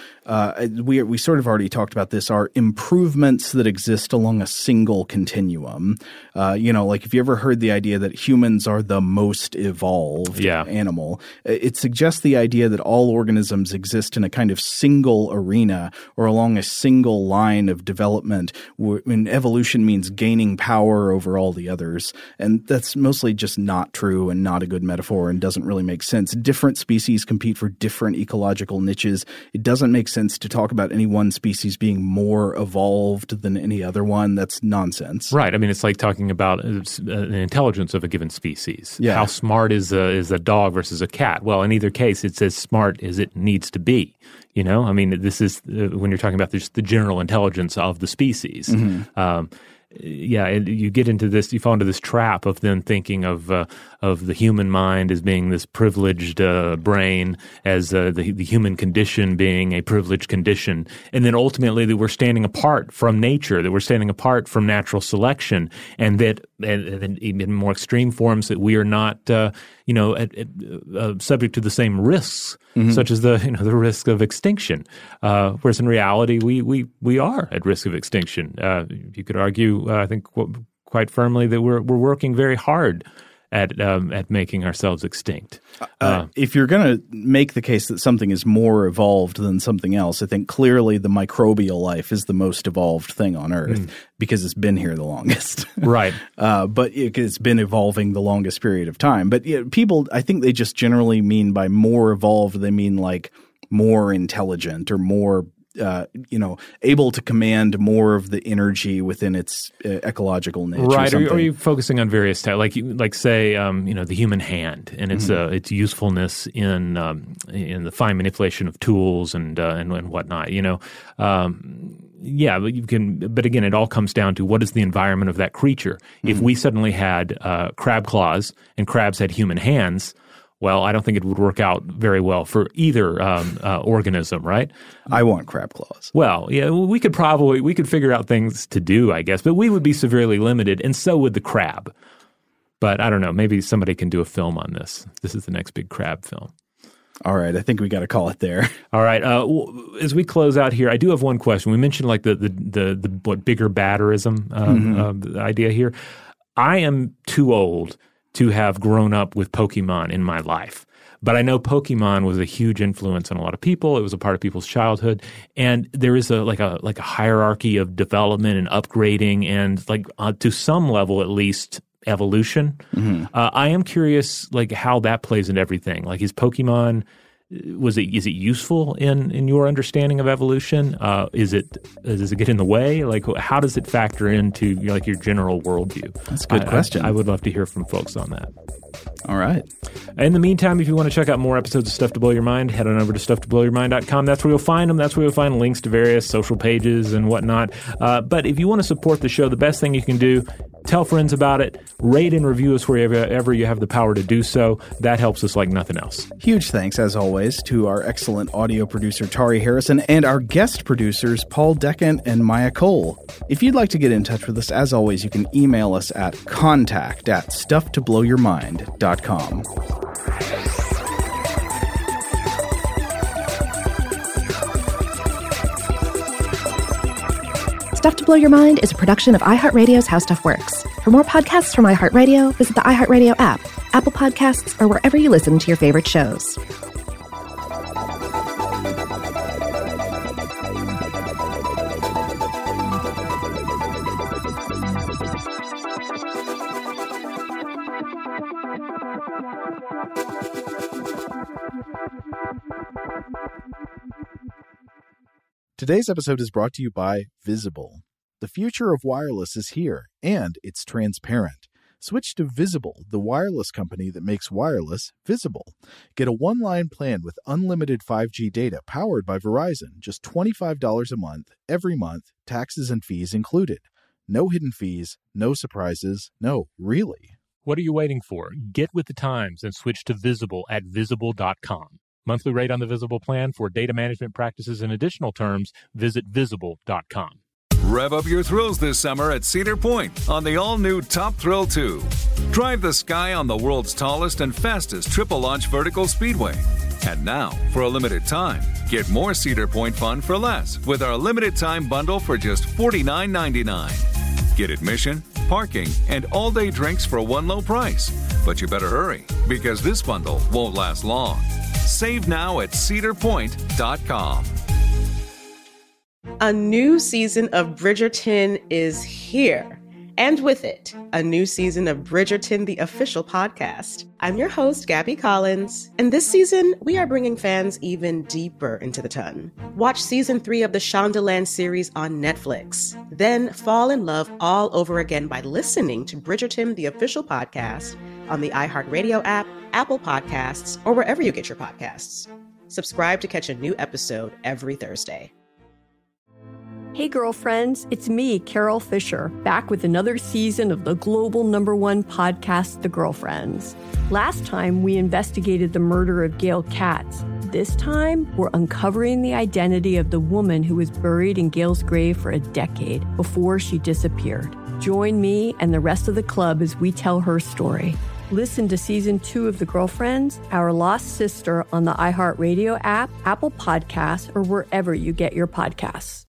We sort of already talked about this, are improvements that exist along a single continuum. Like if you ever heard the idea that humans are the most evolved animal, it suggests the idea that all organisms exist in a kind of single arena or along a single line of development, when evolution means gaining power over all the others. And that's mostly just not true. true and not a good metaphor and doesn't really make sense. Different species compete for different ecological niches. It doesn't make sense to talk about any one species being more evolved than any other one. That's nonsense. Right. I mean, it's like talking about the intelligence of a given species. Yeah. How smart is a dog versus a cat? Well, in either case, it's as smart as it needs to be. You know, I mean, this is when you're talking about just the general intelligence of the species. Mm-hmm. You get into this, you fall into this trap of then thinking of the human mind as being this privileged brain, as the human condition being a privileged condition, and then ultimately that we're standing apart from nature, that we're standing apart from natural selection, and that and in more extreme forms that we are not subject to the same risks, mm-hmm. such as the risk of extinction. Whereas in reality, we are at risk of extinction. You could argue, I think, quite firmly that we're working very hard at making ourselves extinct. If you're going to make the case that something is more evolved than something else, I think clearly the microbial life is the most evolved thing on Earth because it's been here the longest. Right. But it's been evolving the longest period of time. But people, I think they just generally mean by more evolved, they mean like more intelligent or more able to command more of the energy within its ecological niche. Right. Or are you focusing on various types, like say, the human hand and its usefulness in the fine manipulation of tools and whatnot. Yeah, but but again, it all comes down to what is the environment of that creature. Mm-hmm. If we suddenly had crab claws and crabs had human hands, well, I don't think it would work out very well for either organism, right? I want crab claws. Well, yeah, we could figure out things to do, I guess, but we would be severely limited, and so would the crab. But I don't know, maybe somebody can do a film on this. This is the next big crab film. All right, I think we got to call it there. All right, as we close out here, I do have one question. We mentioned like the bigger batterism the idea here. I am too old to have grown up with Pokemon in my life. But I know Pokemon was a huge influence on a lot of people. It was a part of people's childhood. And there is a hierarchy of development and upgrading and to some level at least evolution. Mm-hmm. I am curious how that plays into everything. Is Pokemon is it useful in your understanding of evolution? Does it get in the way? How does it factor into your general worldview? That's a good question. I would love to hear from folks on that. All right. In the meantime, if you want to check out more episodes of Stuff to Blow Your Mind, head on over to stufftoblowyourmind.com. That's where you'll find them. That's where you'll find links to various social pages and whatnot. But if you want to support the show, the best thing you can do, tell friends about it, rate and review us wherever you have the power to do so. That helps us like nothing else. Huge thanks, as always, to our excellent audio producer, Tari Harrison, and our guest producers, Paul Deckant and Maya Cole. If you'd like to get in touch with us, as always, you can email us at contact@stufftoblowyourmind.com. Stuff to Blow Your Mind is a production of iHeartRadio's How Stuff Works. For more podcasts from iHeartRadio, visit the iHeartRadio app, Apple Podcasts, or wherever you listen to your favorite shows. Today's episode is brought to you by Visible. The future of wireless is here, and it's transparent. Switch to Visible, the wireless company that makes wireless visible. Get a one-line plan with unlimited 5G data powered by Verizon, just $25 a month, every month, taxes and fees included. No hidden fees, no surprises, no, really. What are you waiting for? Get with the times and switch to Visible at Visible.com. Monthly rate on the Visible plan. For data management practices and additional terms, visit Visible.com. Rev up your thrills this summer at Cedar Point on the all-new Top Thrill 2. Drive the sky on the world's tallest and fastest triple-launch vertical speedway. And now, for a limited time, get more Cedar Point fun for less with our limited-time bundle for just $49.99. Get admission, parking, and all-day drinks for one low price. But you better hurry, because this bundle won't last long. Save now at cedarpoint.com. A new season of Bridgerton is here. And with it, a new season of Bridgerton, the official podcast. I'm your host, Gabby Collins, and this season, we are bringing fans even deeper into the ton. Watch season 3 of the Shondaland series on Netflix. Then fall in love all over again by listening to Bridgerton, the official podcast, on the iHeartRadio app, Apple Podcasts, or wherever you get your podcasts. Subscribe to catch a new episode every Thursday. Hey girlfriends, it's me, Carol Fisher, back with another season of the global #1 podcast, The Girlfriends. Last time, we investigated the murder of Gail Katz. This time, we're uncovering the identity of the woman who was buried in Gail's grave for a decade before she disappeared. Join me and the rest of the club as we tell her story. Listen to Season 2 of The Girlfriends, Our Lost Sister on the iHeartRadio app, Apple Podcasts, or wherever you get your podcasts.